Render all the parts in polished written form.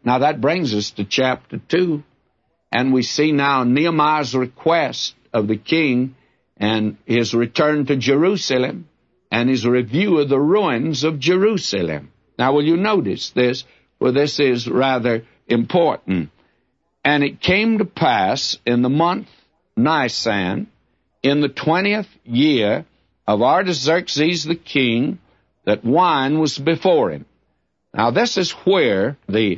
Now that brings us to chapter 2, and we see now Nehemiah's request of the king and his return to Jerusalem and his review of the ruins of Jerusalem. Now will you notice this? For this is rather important. And it came to pass in the month Nisan, in the 20th year of Artaxerxes the king, that wine was before him. Now this is where the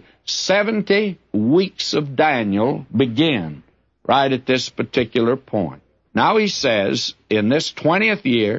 70 weeks of Daniel begin, right at this particular point. Now he says, in this 20th year,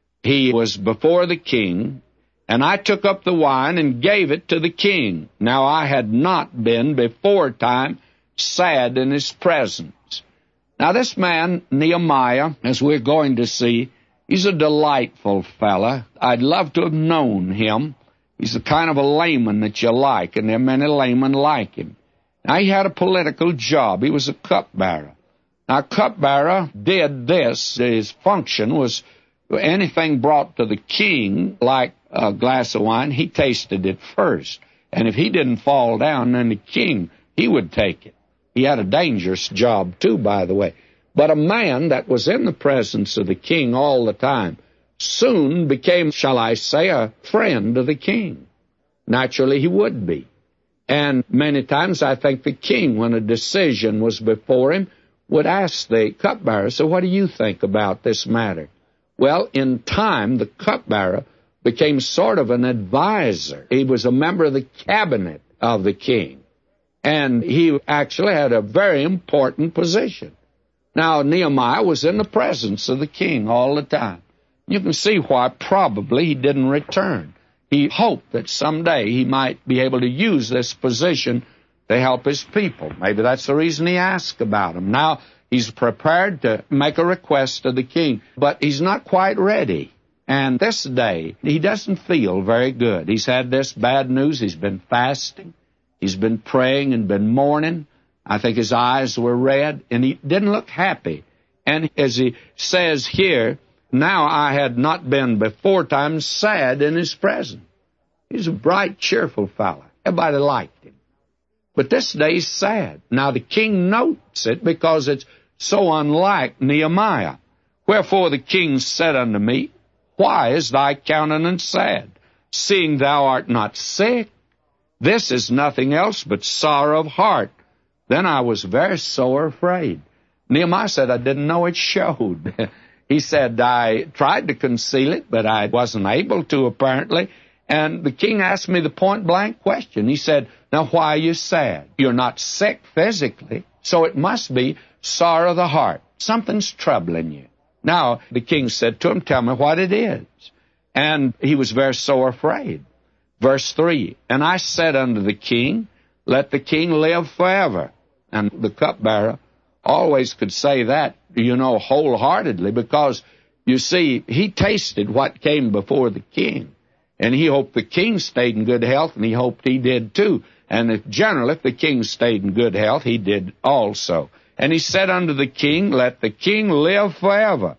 he was before the king, and I took up the wine and gave it to the king. Now I had not been before time sad in his presence. Now this man, Nehemiah, as we're going to see, he's a delightful fella. I'd love to have known him. He's the kind of a layman that you like, and there are many laymen like him. Now, he had a political job. He was a cupbearer. Now, a cupbearer did this. His function was anything brought to the king, like a glass of wine, he tasted it first. And if he didn't fall down, then the king, he would take it. He had a dangerous job, too, by the way. But a man that was in the presence of the king all the time soon became, shall I say, a friend of the king. Naturally, he would be. And many times I think the king, when a decision was before him, would ask the cupbearer, so what do you think about this matter? Well, in time, the cupbearer became sort of an advisor. He was a member of the cabinet of the king. And he actually had a very important position. Now, Nehemiah was in the presence of the king all the time. You can see why probably he didn't return. He hoped that someday he might be able to use this position to help his people. Maybe that's the reason he asked about him. Now, he's prepared to make a request to the king, but he's not quite ready. And this day, he doesn't feel very good. He's had this bad news. He's been fasting. He's been praying and been mourning. I think his eyes were red, and he didn't look happy. And as he says here, now I had not been before time sad in his presence. He's a bright, cheerful fellow. Everybody liked him. But this day he's sad. Now the king notes it because it's so unlike Nehemiah. Wherefore the king said unto me, Why is thy countenance sad, seeing thou art not sick? This is nothing else but sorrow of heart. Then I was very sore afraid. Nehemiah said, I didn't know it showed. He said, I tried to conceal it, but I wasn't able to, apparently. And the king asked me the point-blank question. He said, now, why are you sad? You're not sick physically, so it must be sorrow of the heart. Something's troubling you. Now, the king said to him, tell me what it is. And he was very sore afraid. Verse 3, and I said unto the king, let the king live forever. And the cupbearer always could say that, wholeheartedly, because, you see, he tasted what came before the king. And he hoped the king stayed in good health, and he hoped he did too. And if the king stayed in good health, he did also. And he said unto the king, let the king live forever.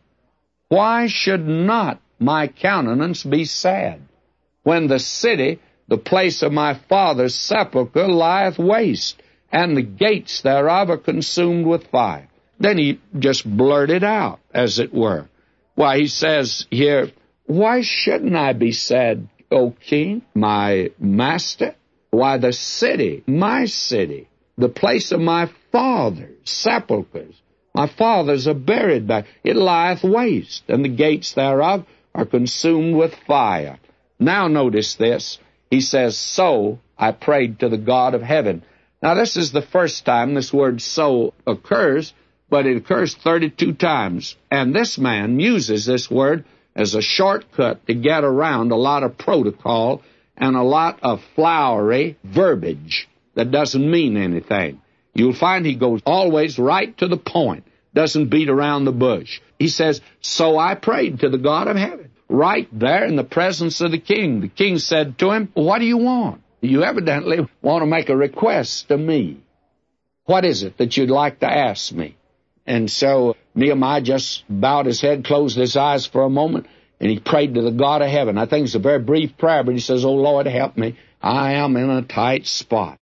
Why should not my countenance be sad, when the city, the place of my father's sepulchre, lieth waste, and the gates thereof are consumed with fire? Then he just blurted out, as it were. Why, he says here, why shouldn't I be sad, O king, my master? Why, the city, my city, the place of my father's sepulchres, my fathers are buried back. It lieth waste, and the gates thereof are consumed with fire. Now notice this. He says, so I prayed to the God of heaven. Now this is the first time this word so occurs, but it occurs 32 times. And this man uses this word as a shortcut to get around a lot of protocol and a lot of flowery verbiage that doesn't mean anything. You'll find he goes always right to the point, doesn't beat around the bush. He says, so I prayed to the God of heaven, right there in the presence of the king. The king said to him, what do you want? You evidently want to make a request to me. What is it that you'd like to ask me? And so Nehemiah just bowed his head, closed his eyes for a moment, and he prayed to the God of heaven. I think it's a very brief prayer, but he says, oh, Lord, help me. I am in a tight spot.